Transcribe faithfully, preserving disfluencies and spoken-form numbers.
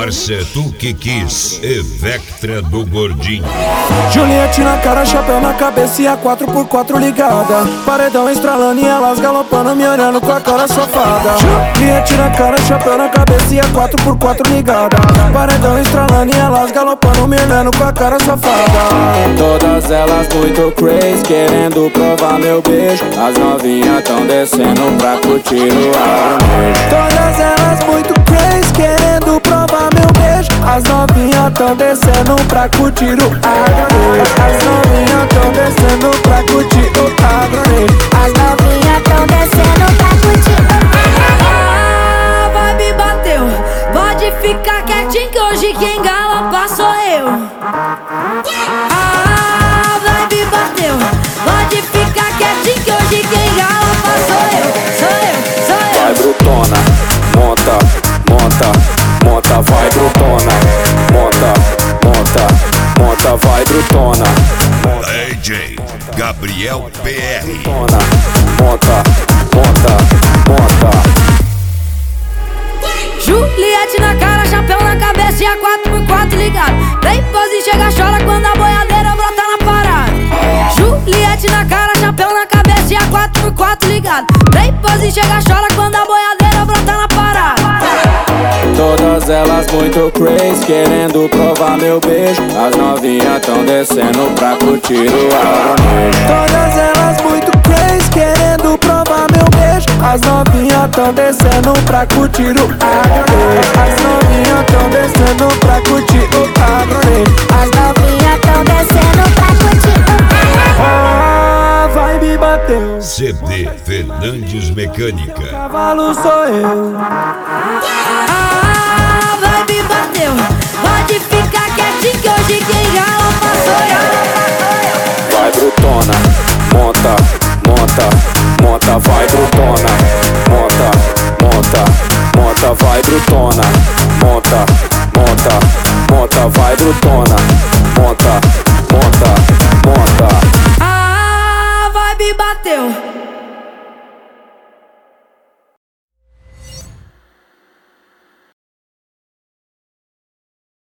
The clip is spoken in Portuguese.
Parça, tu que quis, Evectra do Gordinho. Juliette na cara, chapéu na cabeça e a quatro por quatro ligada. Paredão estralando e elas galopando, me olhando com a cara safada. Juliette na cara, chapéu na cabeça e a quatro por quatro ligada. Paredão estralando e elas galopando, me olhando com a cara safada. Todas elas muito crazy, querendo provar meu beijo. As novinhas tão descendo pra curtir o arnejo. Todas elas muito crazy, querendo provar meu beijo. As novinhas tão descendo pra curtir o arnejo. As novinhas tão descendo pra curtir o arnejo. As novinhas tão descendo pra curtir o arnejo. A vibe bateu, pode ficar quietinho que hoje quem galopa sou eu. A vibe bateu, pode ficar quietinho que hoje quem galopa sou eu. Sou eu, sou eu. Vai brutona, monta, monta, monta, vai brutona. Monta, monta, monta, vai brutona. D J Gabriel P R. Monta, monta, monta, monta. Juliette na cara, chapéu na cabeça e a quatro por quatro ligado. Vem pose e chega, chora quando a boiadeira brota na parada. Juliette na cara, chapéu na cabeça e a quatro por quatro ligado. Vem pose e chega, chora quando a boiadeira brota na parada. Todas elas muito crazy, querendo provar meu beijo. As novinhas tão descendo pra curtir o arnejo. Todas elas muito crazy, querendo provar meu beijo. As novinhas tão descendo pra curtir o arnejo. As novinhas tão descendo pra curtir o arnejo. As novinhas tão descendo pra curtir o arnejo. Ah, vai me bater. C D Fernandes Mecânica. Cavalo sou eu. A vibe bateu, pode ficar quietinho que hoje quem galopa sou eu. Vai brutona, monta, monta, monta, vai brutona. Monta, monta, monta, vai brutona. Monta, monta, monta, vai brutona. Monta, monta, monta. A vibe bateu,